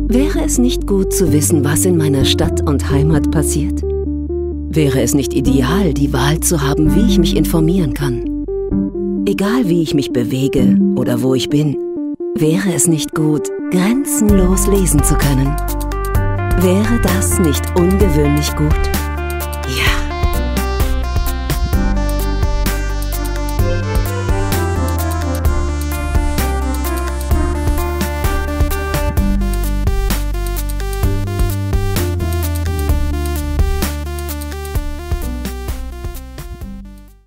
Wäre es nicht gut zu wissen, was in meiner Stadt und Heimat passiert? Wäre es nicht ideal, die Wahl zu haben, wie ich mich informieren kann? Egal wie ich mich bewege oder wo ich bin, wäre es nicht gut, grenzenlos lesen zu können? Wäre das nicht ungewöhnlich gut? Ja.